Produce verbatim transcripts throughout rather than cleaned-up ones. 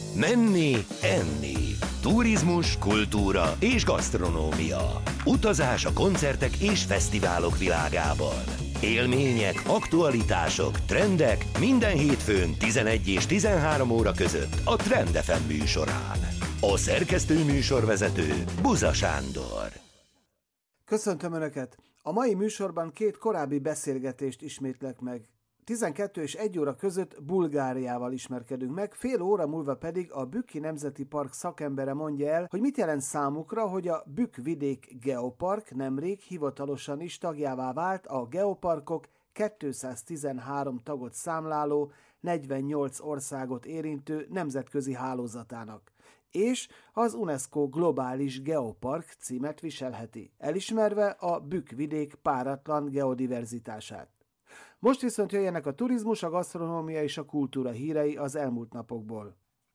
Menni, enni. Turizmus, kultúra és gasztronómia. Utazás a koncertek és fesztiválok világában. Élmények, aktualitások, trendek minden hétfőn tizenegy és tizenhárom óra között a Trend ef em műsorán. A szerkesztő műsorvezető Buza Sándor. Köszöntöm Önöket! A mai műsorban két korábbi beszélgetést ismétlek meg. tizenkettő és egy óra között Bulgáriával ismerkedünk meg, fél óra múlva pedig a Bükki Nemzeti Park szakembere mondja el, hogy mit jelent számukra, hogy a Bükk-vidék Geopark nemrég hivatalosan is tagjává vált a Geoparkok kétszáztizenhárom tagot számláló, negyvennyolc országot érintő nemzetközi hálózatának, és az UNESCO Globális Geopark címet viselheti, elismerve a Bükk-vidék páratlan geodiverzitását. Most viszont jöjjenek a turizmus, a gasztronómia és a kultúra hírei az elmúlt napokból.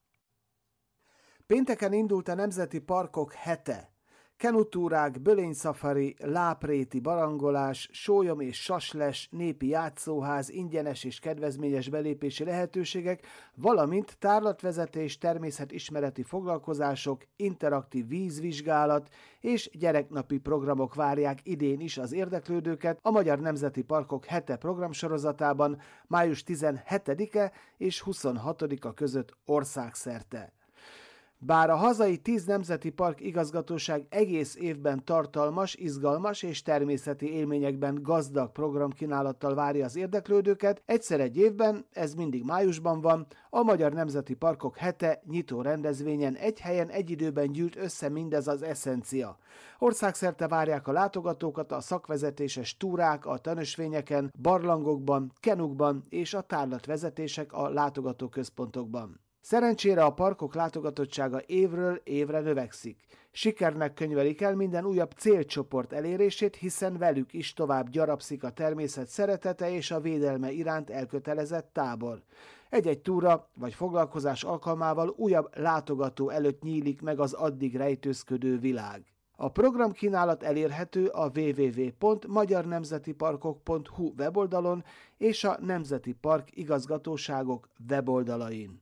Pénteken indult a Nemzeti Parkok hete. Kenutúrák, bölényszafari, lápréti barangolás, sólyom és sasles, népi játszóház, ingyenes és kedvezményes belépési lehetőségek, valamint tárlatvezetés, természetismereti foglalkozások, interaktív vízvizsgálat és gyereknapi programok várják idén is az érdeklődőket a Magyar Nemzeti Parkok hete programsorozatában május tizenhetedike és huszonhatodika között országszerte. Bár a hazai tíz nemzeti park igazgatóság egész évben tartalmas, izgalmas és természeti élményekben gazdag programkínálattal várja az érdeklődőket, egyszer egy évben, ez mindig májusban van, a Magyar Nemzeti Parkok hete nyitó rendezvényen egy helyen egy időben gyűlt össze mindez az eszencia. Országszerte várják a látogatókat a szakvezetéses túrák a tanösvényeken, barlangokban, kenukban és a tárlatvezetések a látogatóközpontokban. Szerencsére a parkok látogatottsága évről évre növekszik. Sikernek könyvelik el minden újabb célcsoport elérését, hiszen velük is tovább gyarapszik a természet szeretete és a védelme iránt elkötelezett tábor. Egy-egy túra vagy foglalkozás alkalmával újabb látogató előtt nyílik meg az addig rejtőzködő világ. A programkínálat elérhető a double-u double-u double-u pont magyar nemzeti parkok pont hu weboldalon és a Nemzeti Park igazgatóságok weboldalain.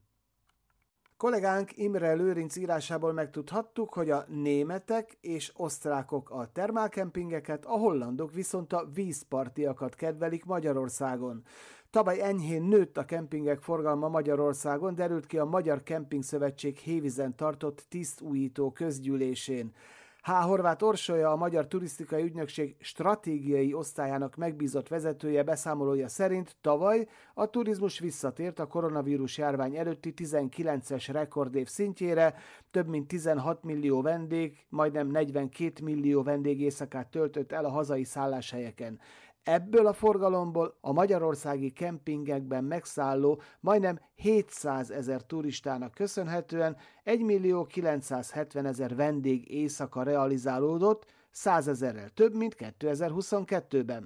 Kollégánk Imre Lőrinc írásából megtudhattuk, hogy a németek és osztrákok a termálkempingeket, a hollandok viszont a vízpartiakat kedvelik Magyarországon. Tavaly enyhén nőtt a kempingek forgalma Magyarországon, derült ki a Magyar Kemping Szövetség Hévízen tartott tisztújító közgyűlésén. H. Horváth Orsolya, a Magyar Turisztikai Ügynökség stratégiai osztályának megbízott vezetője beszámolója szerint tavaly a turizmus visszatért a koronavírus járvány előtti tizenkilences rekordév szintjére, több mint tizenhat millió vendég, majdnem negyvenkét millió vendégéjszakát töltött el a hazai szálláshelyeken. Ebből a forgalomból a magyarországi kempingekben megszálló majdnem hétszázezer turistának köszönhetően egymillió kilencszázhetvenezer vendég éjszaka realizálódott, százezerrel több, mint kétezer-huszonkettőben.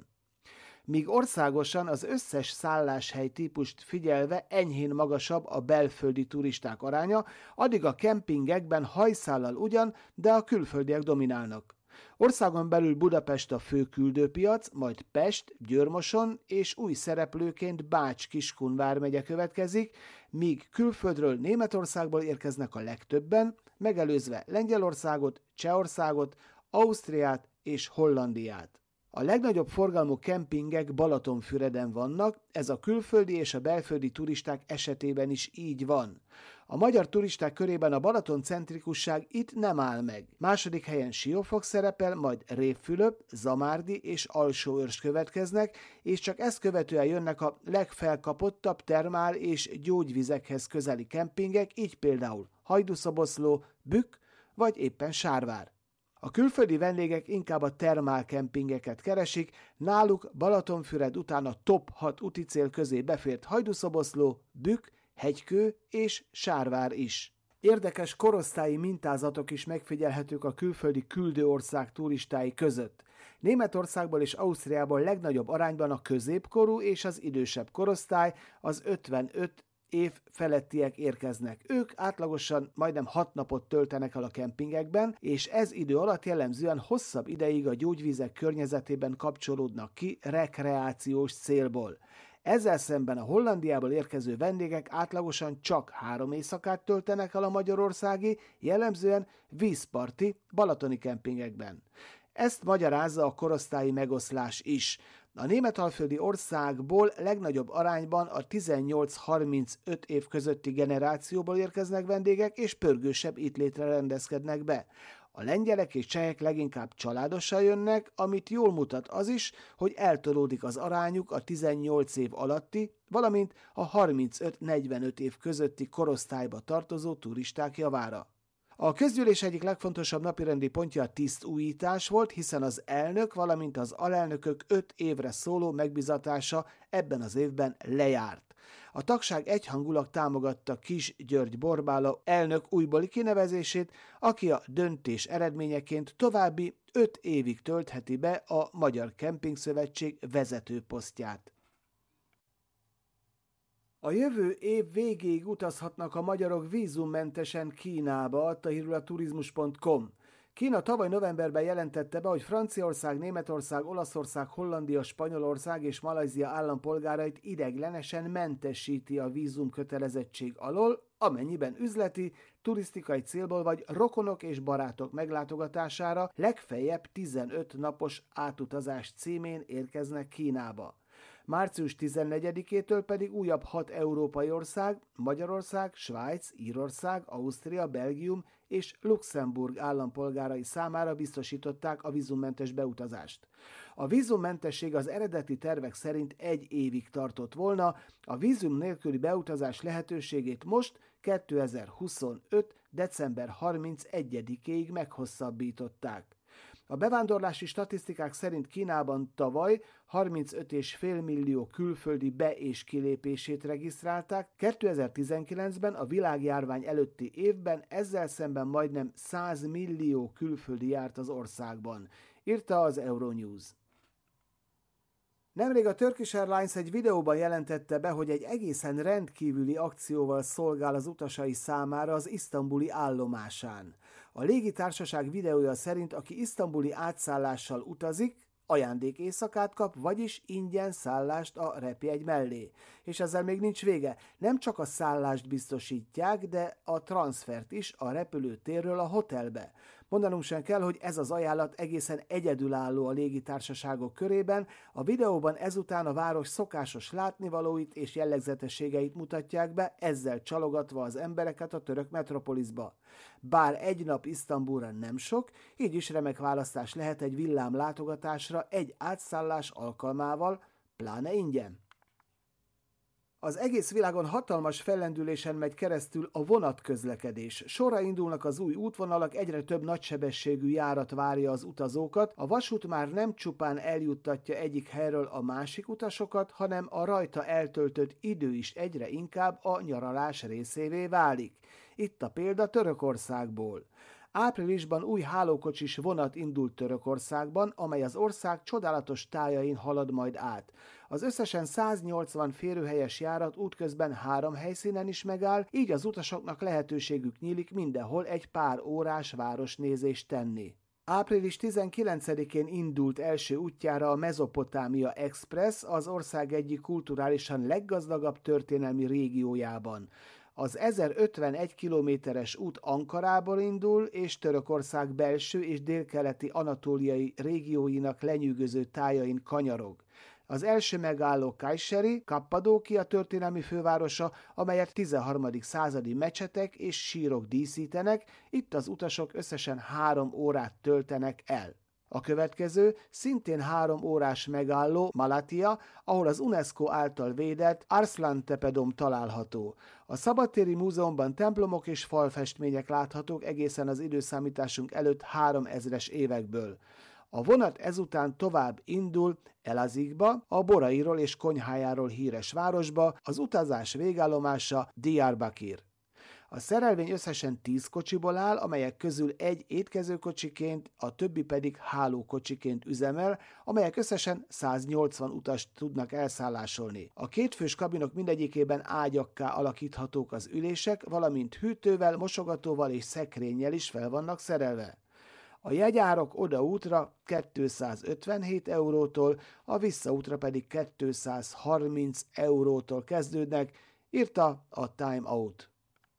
Míg országosan az összes szálláshely típust figyelve enyhén magasabb a belföldi turisták aránya, addig a kempingekben hajszállal ugyan, de a külföldiek dominálnak. Országon belül Budapest a fő küldőpiac, majd Pest, Győr-Moson és új szereplőként Bács-Kiskun vármegye következik, míg külföldről Németországból érkeznek a legtöbben, megelőzve Lengyelországot, Csehországot, Ausztriát és Hollandiát. A legnagyobb forgalmú kempingek Balatonfüreden vannak, ez a külföldi és a belföldi turisták esetében is így van. A magyar turisták körében a Balaton-centrikusság itt nem áll meg. Második helyen Siófok szerepel, majd Révfülöp, Zamárdi és Alsóörs következnek, és csak ezt követően jönnek a legfelkapottabb termál- és gyógyvizekhez közeli kempingek, így például Hajdúszoboszló, Bükk vagy éppen Sárvár. A külföldi vendégek inkább a termálkempingeket keresik, náluk Balatonfüred után a top hat úticél közé befért Hajdúszoboszló, Bükk, Hegykő és Sárvár is. Érdekes korosztályi mintázatok is megfigyelhetők a külföldi küldőország turistái között. Németországból és Ausztriából legnagyobb arányban a középkorú és az idősebb korosztály, az ötvenöt év felettiek érkeznek. Ők átlagosan majdnem hat napot töltenek el a kempingekben, és ez idő alatt jellemzően hosszabb ideig a gyógyvizek környezetében kapcsolódnak ki rekreációs célból. Ezzel szemben a Hollandiából érkező vendégek átlagosan csak három éjszakát töltenek el a magyarországi, jellemzően vízparti, balatoni kempingekben. Ezt magyarázza a korosztályi megoszlás is. A németalföldi országból legnagyobb arányban a tizennyolc-harmincöt év közötti generációból érkeznek vendégek, és pörgősebb íttlétre rendezkednek be. A lengyelek és csehek leginkább családosan jönnek, amit jól mutat az is, hogy eltolódik az arányuk a tizennyolc év alatti, valamint a harmincöt-negyvenöt év közötti korosztályba tartozó turisták javára. A közgyűlés egyik legfontosabb napirendi pontja a tisztújítás volt, hiszen az elnök, valamint az alelnökök öt évre szóló megbizatása ebben az évben lejárt. A tagság egyhangulag támogatta Kiss György Borbála elnök újbóli kinevezését, aki a döntés eredményeként további öt évig töltheti be a Magyar Kemping Szövetség vezető posztját. A jövő év végéig utazhatnak a magyarok vízummentesen Kínába, adta hírül a turizmus pont com. Kína tavaly novemberben jelentette be, hogy Franciaország, Németország, Olaszország, Hollandia, Spanyolország és Malajzia állampolgárait ideiglenesen mentesíti a vízumkötelezettség alól, amennyiben üzleti, turisztikai célból vagy rokonok és barátok meglátogatására legfeljebb tizenöt napos átutazás címén érkeznek Kínába. Március tizennegyedikétől pedig újabb hat európai ország, Magyarország, Svájc, Írország, Ausztria, Belgium és Luxemburg állampolgárai számára biztosították a vízummentes beutazást. A vízummentesség az eredeti tervek szerint egy évig tartott volna, a vízum nélküli beutazás lehetőségét most kétezer-huszonöt. december harmincegyedikéig meghosszabbították. A bevándorlási statisztikák szerint Kínában tavaly harmincöt egész öt millió külföldi be- és kilépését regisztrálták, kétezer-tizenkilencben a világjárvány előtti évben ezzel szemben majdnem száz millió külföldi járt az országban, írta az Euronews. Nemrég a Turkish Airlines egy videóban jelentette be, hogy egy egészen rendkívüli akcióval szolgál az utasai számára az isztambuli állomásán. A légitársaság videója szerint, aki isztambuli átszállással utazik, ajándékéjszakát kap, vagyis ingyen szállást a repjegy mellé. És ezzel még nincs vége. Nem csak a szállást biztosítják, de a transfert is a repülőtérről a hotelbe. Mondanunk sem kell, hogy ez az ajánlat egészen egyedülálló a légitársaságok körében, a videóban ezután a város szokásos látnivalóit és jellegzetességeit mutatják be, ezzel csalogatva az embereket a török metropoliszba. Bár egy nap Isztambulra nem sok, így is remek választás lehet egy villám látogatásra egy átszállás alkalmával, pláne ingyen. Az egész világon hatalmas fellendülésen megy keresztül a vonatközlekedés. Sorra indulnak az új útvonalak, egyre több nagysebességű járat várja az utazókat. A vasút már nem csupán eljuttatja egyik helyről a másik utasokat, hanem a rajta eltöltött idő is egyre inkább a nyaralás részévé válik. Itt a példa Törökországból. Áprilisban új hálókocsis vonat indult Törökországban, amely az ország csodálatos tájain halad majd át. Az összesen száznyolcvan férőhelyes járat útközben három helyszínen is megáll, így az utasoknak lehetőségük nyílik mindenhol egy pár órás városnézést tenni. április tizenkilencedikén indult első útjára a Mezopotámia Express az ország egyik kulturálisan leggazdagabb történelmi régiójában. Az ezerötvenegy kilométeres út Ankarából indul, és Törökország belső és délkeleti anatóliai régióinak lenyűgöző tájain kanyarog. Az első megálló Kayseri, Kappadókia történelmi fővárosa, amelyet tizenharmadik századi mecsetek és sírok díszítenek, itt az utasok összesen három órát töltenek el. A következő, szintén három órás megálló Malatya, ahol az UNESCO által védett Arslan-Tepedom található. A Szabadtéri Múzeumban templomok és falfestmények láthatók egészen az időszámításunk előtt háromezres évekből. A vonat ezután tovább indul Elazigba, a borairól és konyhájáról híres városba, az utazás végállomása Diyarbakir. A szerelvény összesen tíz kocsiból áll, amelyek közül egy étkezőkocsiként, a többi pedig hálókocsiként üzemel, amelyek összesen száznyolcvan utast tudnak elszállásolni. A kétfős kabinok mindegyikében ágyakká alakíthatók az ülések, valamint hűtővel, mosogatóval és szekrényel is fel vannak szerelve. A jegyárak odaútra kétszázötvenhét eurótól, a visszaútra pedig kétszázharminc eurótól kezdődnek, írta a Time Out.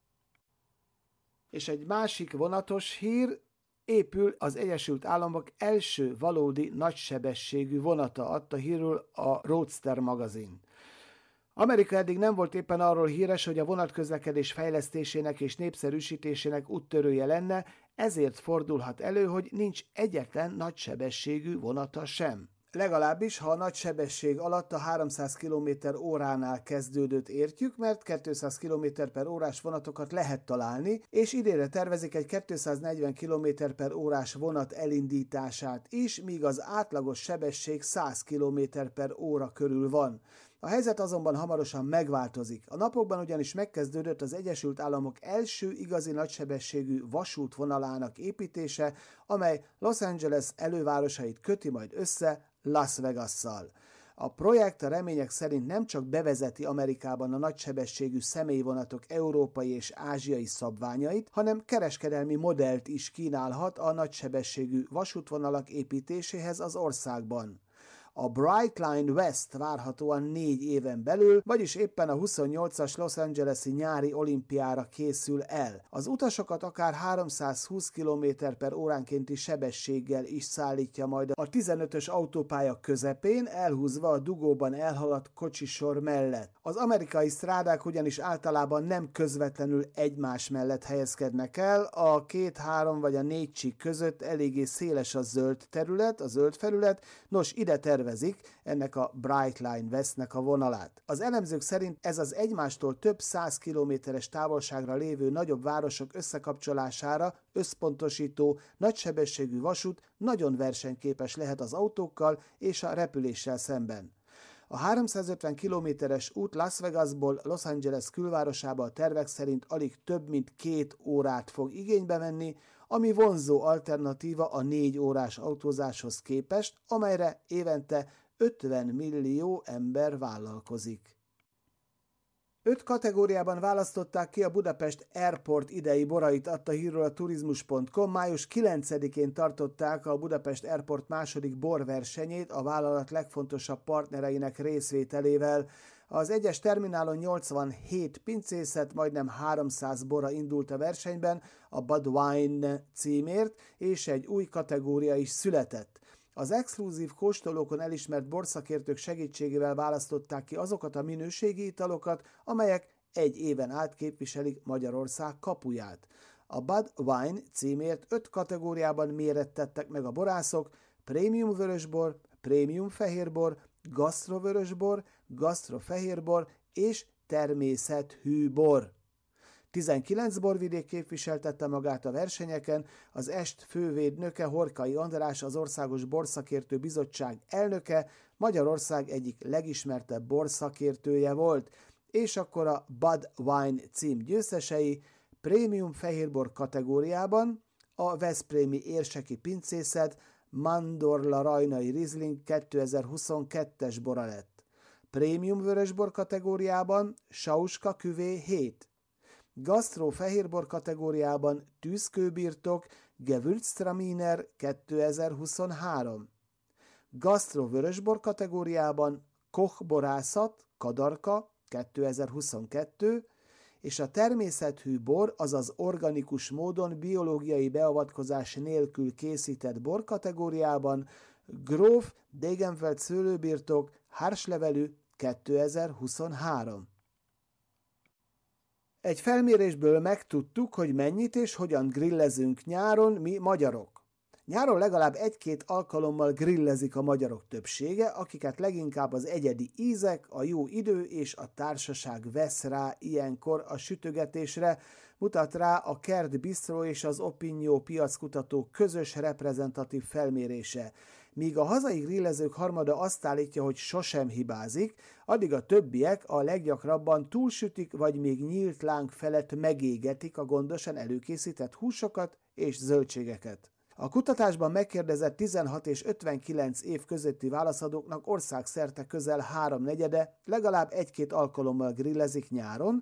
És egy másik vonatos hír, épül az Egyesült Államok első valódi nagysebességű vonata, adta hírül a Roadster magazin. Amerika eddig nem volt éppen arról híres, hogy a vonatközlekedés fejlesztésének és népszerűsítésének úttörője lenne, ezért fordulhat elő, hogy nincs egyetlen nagysebességű vonata sem. Legalábbis, ha a nagy sebesség alatt a háromszáz kilométer óránál kezdődött értjük, mert kétszáz kilométer per órás vonatokat lehet találni, és idénre tervezik egy kétszáznegyven kilométer per órás vonat elindítását is, míg az átlagos sebesség száz kilométer per óra körül van. A helyzet azonban hamarosan megváltozik. A napokban ugyanis megkezdődött az Egyesült Államok első igazi nagysebességű vasútvonalának építése, amely Los Angeles elővárosait köti majd össze Las Vegasszal. A projekt a remények szerint nem csak bevezeti Amerikában a nagysebességű személyvonatok európai és ázsiai szabványait, hanem kereskedelmi modellt is kínálhat a nagysebességű vasútvonalak építéséhez az országban. A Brightline West várhatóan négy éven belül, vagyis éppen a huszonnyolcas Los Angeles-i nyári olimpiára készül el. Az utasokat akár háromszázhúsz kilométer per óránkénti sebességgel is szállítja majd a tizenötös autópálya közepén, elhúzva a dugóban elhaladt kocsisor mellett. Az amerikai strádák ugyanis általában nem közvetlenül egymás mellett helyezkednek el, a két-három vagy a négy csík között eléggé széles a zöld terület, a zöld felület, nos ide tervezik ennek a Brightline Westnek a vonalát. Az elemzők szerint ez az egymástól több száz kilométeres távolságra lévő nagyobb városok összekapcsolására összpontosító nagysebességű vasút nagyon versenyképes lehet az autókkal és a repüléssel szemben. A háromszázötven kilométeres út Las Vegasból Los Angeles külvárosába a tervek szerint alig több mint két órát fog igénybe venni, ami vonzó alternatíva a négy órás autózáshoz képest, amelyre évente ötven millió ember vállalkozik. Öt kategóriában választották ki a Budapest Airport idei borait, adta hírről a turizmus pont com. május kilencedikén tartották a Budapest Airport második borversenyét a vállalat legfontosabb partnereinek részvételével. Az egyes terminálon nyolcvanhét pincészet, majdnem háromszáz bora indult a versenyben a Bud Wine címért, és egy új kategória is született. Az exkluzív kóstolókon elismert borszakértők segítségével választották ki azokat a minőségi italokat, amelyek egy éven át képviselik Magyarország kapuját. A Bud Wine címért öt kategóriában mérettettek meg a borászok: prémium vörösbor, prémium fehérbor, gasztrovörösbor, gasztrofehérbor és természethű bor. tizenkilenc borvidék képviseltette magát a versenyeken, az est fővédnöke Horkai András, az Országos Borszakértő Bizottság elnöke, Magyarország egyik legismertebb borszakértője volt, és akkor a Bud Wine cím győztesei: prémium fehérbor kategóriában a veszprémi érseki pincészet Mandorla Rajnai Riesling kétezer-huszonkettes bora lett. Prémium vörösbor kategóriában Sauska Cuvée hét. Gasztró fehérbor kategóriában Tűzkőbirtok Gewürztraminer kétezer-huszonhárom. Gasztró vörösbor kategóriában Koch borászat Kadarka kétezer-huszonkettő, és a természethű bor, azaz organikus módon biológiai beavatkozás nélkül készített bor kategóriában Gróf Degenfeld szőlőbirtok Hárslevelű kétezer-huszonhárom. Egy felmérésből megtudtuk, hogy mennyit és hogyan grillezünk nyáron mi magyarok. Nyáron legalább egy-két alkalommal grillezik a magyarok többsége, akiket leginkább az egyedi ízek, a jó idő és a társaság vesz rá ilyenkor a sütögetésre, mutat rá a Kert Bistro és az Opinio piackutató közös reprezentatív felmérése. Míg a hazai grillezők harmada azt állítja, hogy sosem hibázik, addig a többiek a leggyakrabban túlsütik, vagy még nyílt láng felett megégetik a gondosan előkészített húsokat és zöldségeket. A kutatásban megkérdezett tizenhat és ötvenkilenc év közötti válaszadóknak országszerte közel háromnegyede legalább egy-két alkalommal grillezik nyáron,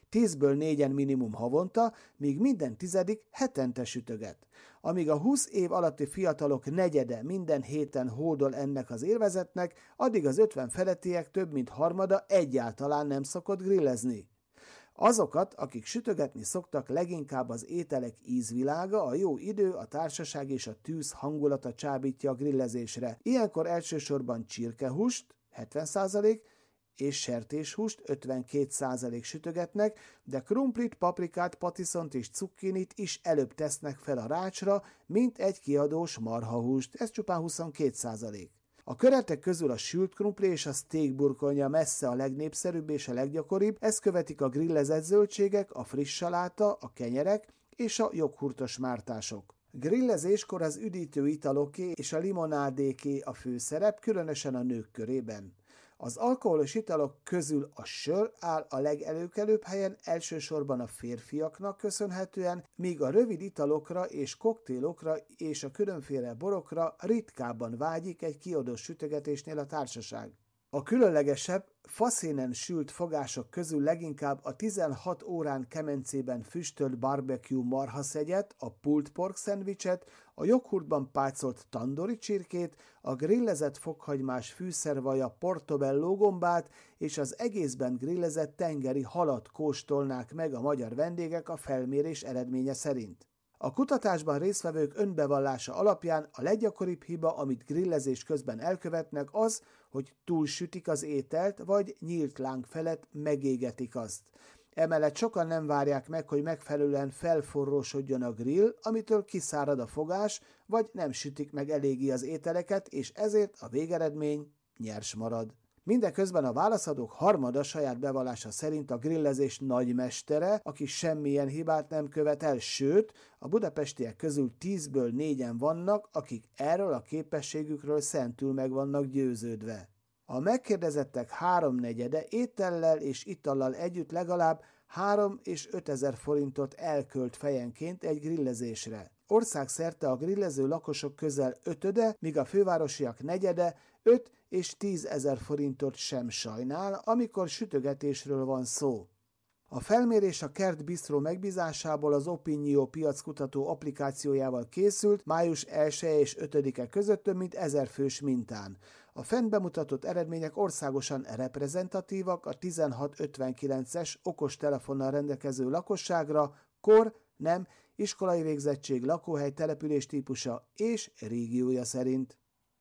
tízből négyen minimum havonta, míg minden tizedik hetente sütöget. Amíg a húsz év alatti fiatalok negyede minden héten hódol ennek az élvezetnek, addig az ötven felettiek több mint harmada egyáltalán nem szokott grillezni. Azokat, akik sütögetni szoktak, leginkább az ételek ízvilága, a jó idő, a társaság és a tűz hangulata csábítja a grillezésre. Ilyenkor elsősorban csirkehúst, hetven százalék, és sertéshúst, ötvenkét százalék sütögetnek, de krumplit, paprikát, patiszont és cukkinit is előbb tesznek fel a rácsra, mint egy kiadós marhahúst, ez csupán huszonkét százalék. A köretek közül a sült krumpli és a steak burgonya messze a legnépszerűbb és a leggyakoribb, ezt követik a grillezett zöldségek, a friss saláta, a kenyerek és a joghurtos mártások. Grillezéskor az üdítő italoké és a limonádéké a főszerep, különösen a nők körében. Az alkoholos italok közül a sör áll a legelőkelőbb helyen, elsősorban a férfiaknak köszönhetően, míg a rövid italokra és koktélokra és a különféle borokra ritkábban vágyik egy kiadós sütögetésnél a társaság. A különlegesebb, faszénen sült fogások közül leginkább a tizenhat órán kemencében füstölt barbecue marhaszegyet, a pulled pork szendvicset, a joghurtban pácolt tandori csirkét, a grillezett fokhagymás fűszervaja portobello gombát és az egészben grillezett tengeri halat kóstolnák meg a magyar vendégek a felmérés eredménye szerint. A kutatásban résztvevők önbevallása alapján a leggyakoribb hiba, amit grillezés közben elkövetnek, az, hogy túlsütik az ételt, vagy nyílt láng felett megégetik azt. Emellett sokan nem várják meg, hogy megfelelően felforrósodjon a grill, amitől kiszárad a fogás, vagy nem sütik meg eléggé az ételeket, és ezért a végeredmény nyers marad. Mindeközben a válaszadók harmada saját bevallása szerint a grillezés nagymestere, aki semmilyen hibát nem követel, sőt, a budapestiek közül tízből négyen vannak, akik erről a képességükről szentül meg vannak győződve. A megkérdezettek háromnegyede étellel és itallal együtt legalább három és ötezer forintot elkölt fejenként egy grillezésre. Országszerte a grillező lakosok közel ötöde, míg a fővárosiak negyede öt és tízezer forintot sem sajnál, amikor sütögetésről van szó. A felmérés a Kert Bistro megbízásából az Opinio piackutató applikációjával készült május elseje és ötödike között több mint ezer fős mintán. A fent bemutatott eredmények országosan reprezentatívak a tizenhat ötvenkilences okostelefonnal rendelkező lakosságra, kor, nem, iskolai végzettség, lakóhely, település típusa és régiója szerint.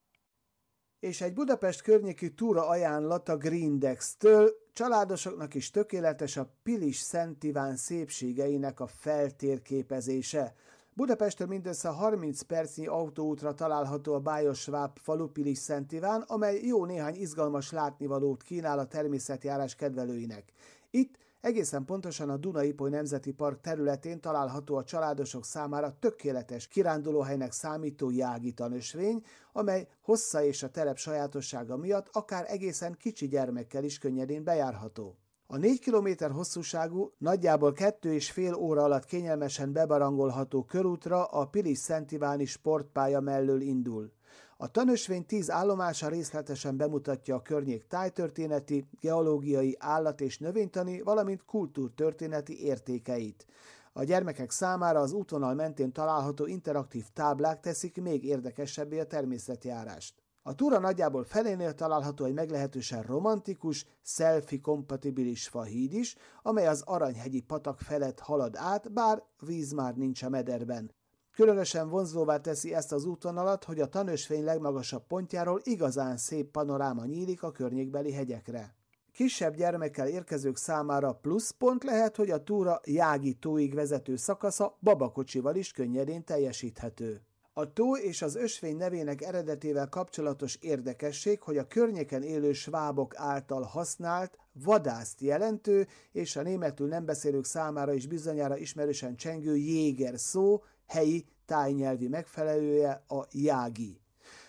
És egy Budapest környéki túra ajánlat a Grindex-től, családosoknak is tökéletes a Pilis Szent Iván szépségeinek a feltérképezése. Budapesttől mindössze harminc percnyi autóútra található a Bájos-Sváp falu Pilis Szent Iván, amely jó néhány izgalmas látnivalót kínál a természetjárás kedvelőinek. Itt egészen pontosan a Duna-Ipoly Nemzeti Park területén található a családosok számára tökéletes kirándulóhelynek számító Jági tanösvény, amely hossza és a terep sajátossága miatt akár egészen kicsi gyermekkel is könnyedén bejárható. A négy kilométer hosszúságú, nagyjából kettő és fél óra alatt kényelmesen bebarangolható körútra a Pilis Szent Iváni sportpálya mellől indul. A tanösvény tíz állomása részletesen bemutatja a környék tájtörténeti, geológiai, állat- és növénytani, valamint kultúrtörténeti értékeit. A gyermekek számára az útvonal mentén található interaktív táblák teszik még érdekesebbé a természetjárást. A túra nagyjából felénél található egy meglehetősen romantikus, selfie-kompatibilis fahíd is, amely az Aranyhegyi patak felett halad át, bár víz már nincs a mederben. Különösen vonzóvá teszi ezt az útvonalat, hogy a tanösvény legmagasabb pontjáról igazán szép panoráma nyílik a környékbeli hegyekre. Kisebb gyermekkel érkezők számára pluszpont lehet, hogy a túra Jági tóig vezető szakasza babakocsival is könnyedén teljesíthető. A tó és az ösvény nevének eredetével kapcsolatos érdekesség, hogy a környéken élő svábok által használt, vadászt jelentő, és a németül nem beszélők számára is bizonyára ismerősen csengő jéger szó, helyi tájnyelvi megfelelője a Jági.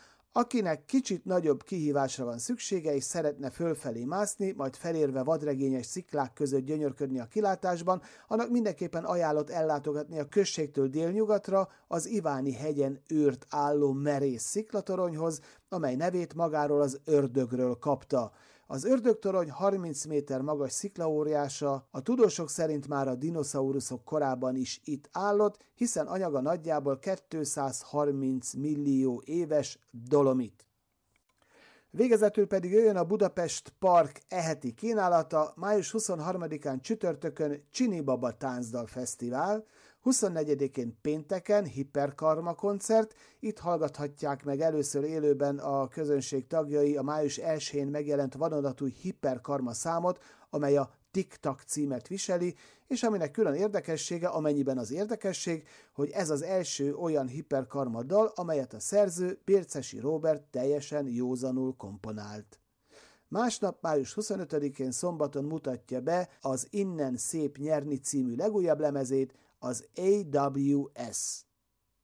Akinek kicsit nagyobb kihívásra van szüksége és szeretne fölfelé mászni, majd felérve vadregényes sziklák között gyönyörködni a kilátásban, annak mindenképpen ajánlott ellátogatni a községtől délnyugatra az Iváni hegyen őrt álló merész sziklatoronyhoz, amely nevét magáról az ördögről kapta. Az Ördögtorony harminc méter magas sziklaóriása a tudósok szerint már a dinoszauruszok korában is itt állott, hiszen anyaga nagyjából kétszázharminc millió éves dolomit. Végezetül pedig jöjjön a Budapest Park eheti kínálata, május huszonharmadikán csütörtökön Csinibaba Táncdal Fesztivál, huszonnegyedikén pénteken Hiperkarma koncert, itt hallgathatják meg először élőben a közönség tagjai a május elsején megjelent vadonatúj Hiperkarma számot, amely a Tik-tak címet viseli, és aminek külön érdekessége, amennyiben az érdekesség, hogy ez az első olyan Hiperkarma dal, amelyet a szerző, Bércesi Róbert teljesen józanul komponált. Másnap, május huszonötödikén szombaton mutatja be az Innen szép nyerni című legújabb lemezét, az á dupla vé es.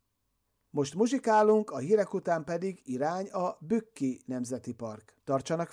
Most muzsikálunk, a hírek után pedig irány a Bükki Nemzeti Park. Tartsanak velünk!